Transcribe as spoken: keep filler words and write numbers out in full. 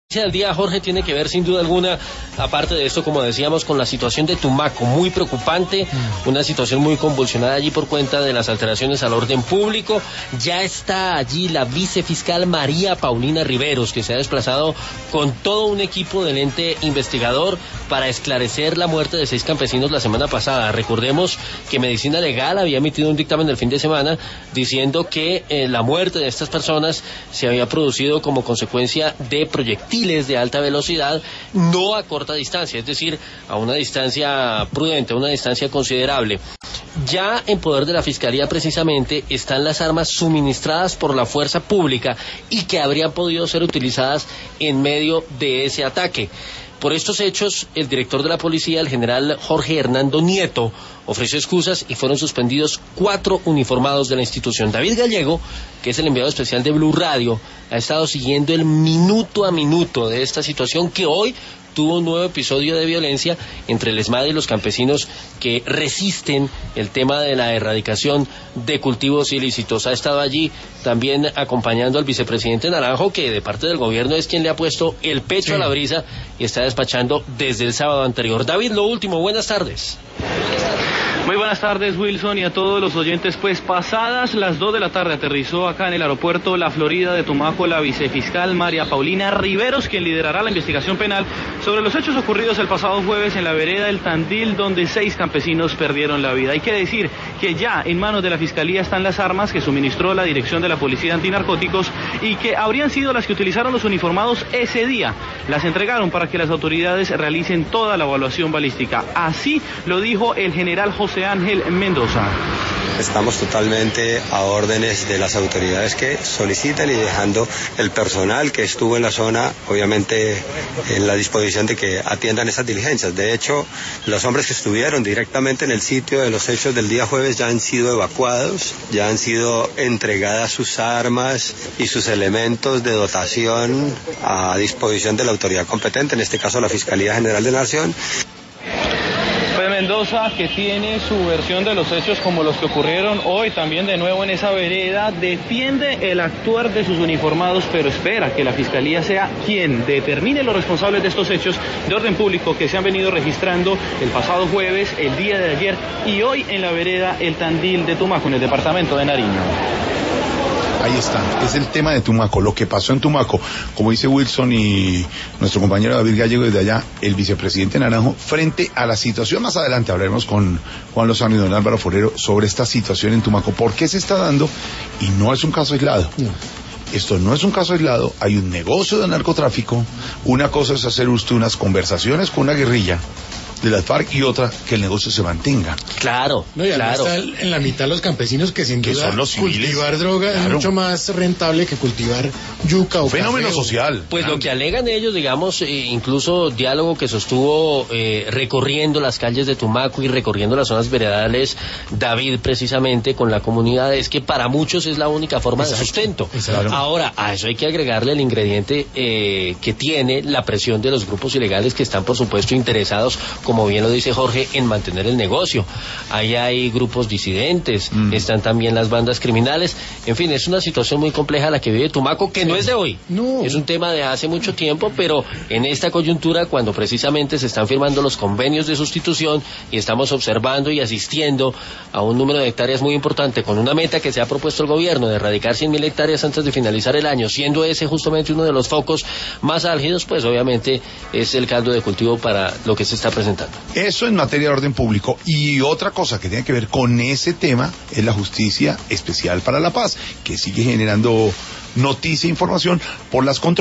El día, Jorge, tiene que ver sin duda alguna, aparte de esto, como decíamos, con la situación de Tumaco, muy preocupante, una situación muy convulsionada allí por cuenta de las alteraciones al orden público. Ya está allí la vicefiscal María Paulina Riveros, que se ha desplazado con todo un equipo del ente investigador para esclarecer la muerte de seis campesinos la semana pasada. Recordemos que Medicina Legal había emitido un dictamen del fin de semana diciendo que eh, la muerte de estas personas se había producido como consecuencia de proyectiles de alta velocidad, no a corta distancia, es decir, a una distancia prudente, a una distancia considerable. Ya en poder de la Fiscalía precisamente están las armas suministradas por la fuerza pública y que habrían podido ser utilizadas en medio de ese ataque. Por estos hechos, el director de la policía, el general Jorge Hernando Nieto, ofreció excusas y fueron suspendidos cuatro uniformados de la institución. David Gallego, que es el enviado especial de Blue Radio, ha estado siguiendo el minuto a minuto de esta situación que hoy tuvo un nuevo episodio de violencia entre el ESMAD y los campesinos que resisten el tema de la erradicación de cultivos ilícitos. Ha estado allí también acompañando al vicepresidente Naranjo, que de parte del gobierno es quien le ha puesto el pecho sí. a la brisa y está despachando desde el sábado anterior. David, lo último, buenas tardes. Muy buenas tardes, Wilson, y a todos los oyentes. Pues pasadas las dos de la tarde aterrizó acá en el aeropuerto La Florida de Tumaco la vicefiscal María Paulina Riveros, quien liderará la investigación penal sobre los hechos ocurridos el pasado jueves en la vereda El Tandil, donde seis campesinos perdieron la vida. Hay que decir que ya en manos de la Fiscalía están las armas que suministró la Dirección de la Policía Antinarcóticos y que habrían sido las que utilizaron los uniformados ese día. Las entregaron para que las autoridades realicen toda la evaluación balística. Así lo dijo el general José Ángel Mendoza. Estamos totalmente a órdenes de las autoridades que solicitan y dejando el personal que estuvo en la zona, obviamente, en la disposición de que atiendan esas diligencias. De hecho, los hombres que estuvieron directamente en el sitio de los hechos del día jueves ya han sido evacuados, ya han sido entregadas sus armas y sus elementos de dotación a disposición de la autoridad competente, en este caso la Fiscalía General de la Nación. Mendoza, que tiene su versión de los hechos como los que ocurrieron hoy también de nuevo en esa vereda, defiende el actuar de sus uniformados, pero espera que la Fiscalía sea quien determine los responsables de estos hechos de orden público que se han venido registrando el pasado jueves, el día de ayer y hoy en la vereda El Tandil de Tumaco, en el departamento de Nariño. Ahí está, es el tema de Tumaco, lo que pasó en Tumaco. Como dice Wilson y nuestro compañero David Gallego desde allá, el vicepresidente Naranjo, frente a la situación. Más adelante hablaremos con Juan Lozano y don Álvaro Forero sobre esta situación en Tumaco. ¿Por qué se está dando? Y no es un caso aislado. No. Esto no es un caso aislado, hay un negocio de narcotráfico. Una cosa es hacer usted unas conversaciones con una guerrilla de las FARC y otra que el negocio se mantenga. Claro, no, y claro. Está en la mitad los campesinos que sin que duda son los cultivar droga claro. es mucho más rentable que cultivar yuca o fenómeno café, social. Pues claro. Lo que alegan ellos, digamos, eh, incluso diálogo que sostuvo eh, recorriendo las calles de Tumaco y recorriendo las zonas veredales, David, precisamente con la comunidad, es que para muchos es la única forma exacto, de sustento. Exacto. Ahora, a eso hay que agregarle el ingrediente eh, que tiene la presión de los grupos ilegales que están, por supuesto, interesados, como bien lo dice Jorge, en mantener el negocio. Ahí hay grupos disidentes, mm. están también las bandas criminales. En fin, es una situación muy compleja la que vive Tumaco, que no es de hoy. No. Es un tema de hace mucho tiempo, pero en esta coyuntura, cuando precisamente se están firmando los convenios de sustitución y estamos observando y asistiendo a un número de hectáreas muy importante, con una meta que se ha propuesto el gobierno de erradicar cien mil hectáreas antes de finalizar el año, siendo ese justamente uno de los focos más álgidos, pues obviamente es el caldo de cultivo para lo que se está presentando. Eso en materia de orden público. Y otra cosa que tiene que ver con ese tema es la Justicia Especial para la Paz, que sigue generando noticia e información por las controversias